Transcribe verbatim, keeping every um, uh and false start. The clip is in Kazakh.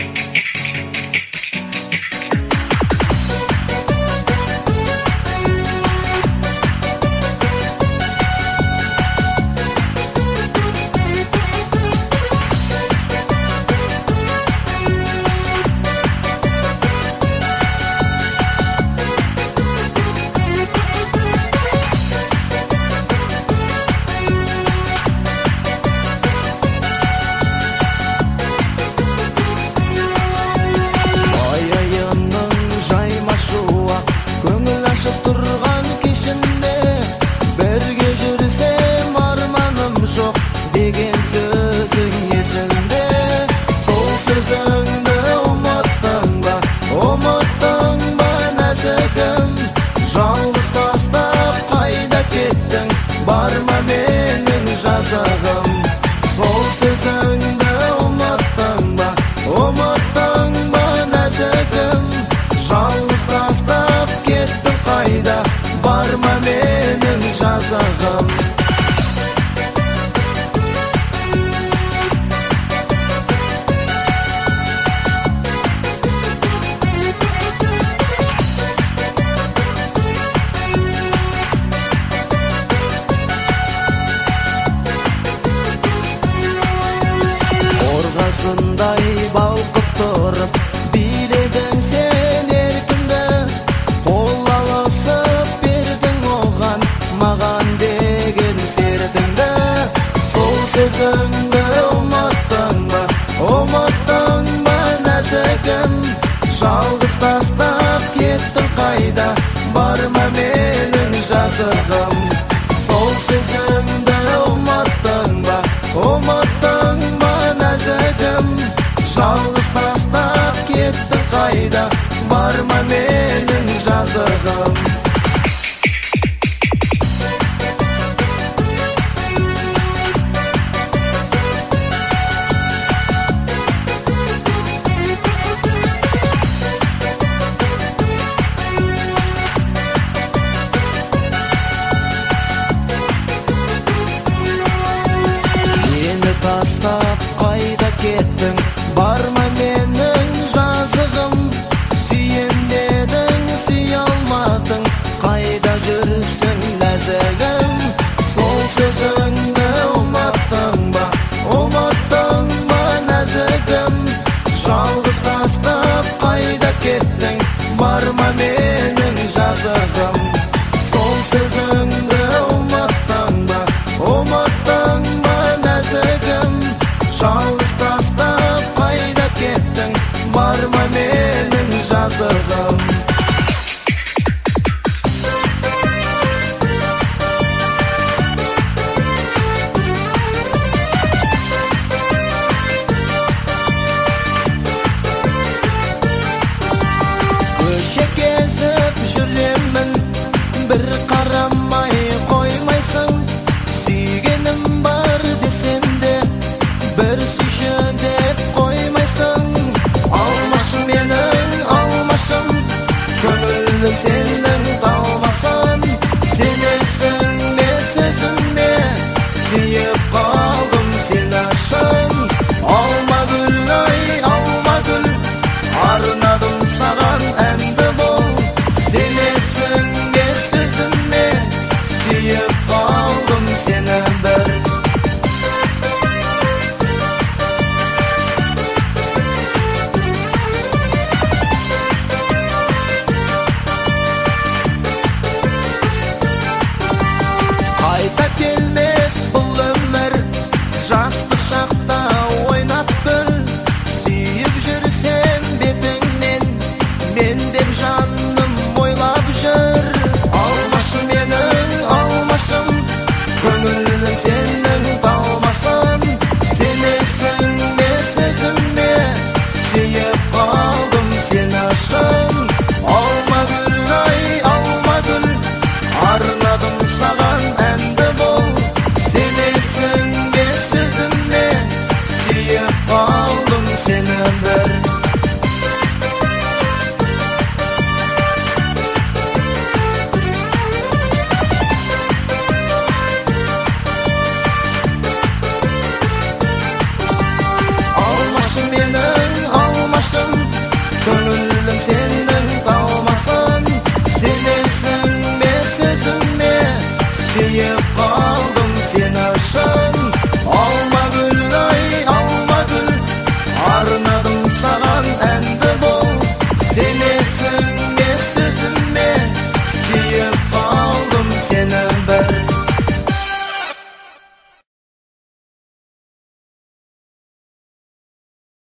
Barma mening жазығым, сол сөзіңді ұмыттың ба, ұмыттың ба нәзігім? Жалғыз тастап кеттің қайда, барма менің жазығым. Қорғасындай балқып тұрып, биледің сен еркімді, қол алысып бердің оған, маған деген сертіңді. Сол сөзіңді ұмыттың ба, ұмыттың ба нәзігім? Жалғыз тастап кеттің қайда, барма менің жазығым. Сол сөзіңді ұмыттың ба, ұмыттың ба нәзігім? Жалғыз тастап кеттің қайда, барма менің жазығым. Тастап қайда кеттің, барма менің жазығым? Сүйем дедің, сүйе алмадың, қайда жүрсің нәзігім? Сол сөзіңді ұмыттың ба, ұмыттың ба нәзігім? Жалғыз тастап қайда кеттің, барма менің жазығым? Сол сөзіңді ұмыттың ба, ұмыттың ба нәзігім? Жалғыз тастап қайда кеттің, барма менің жазығым.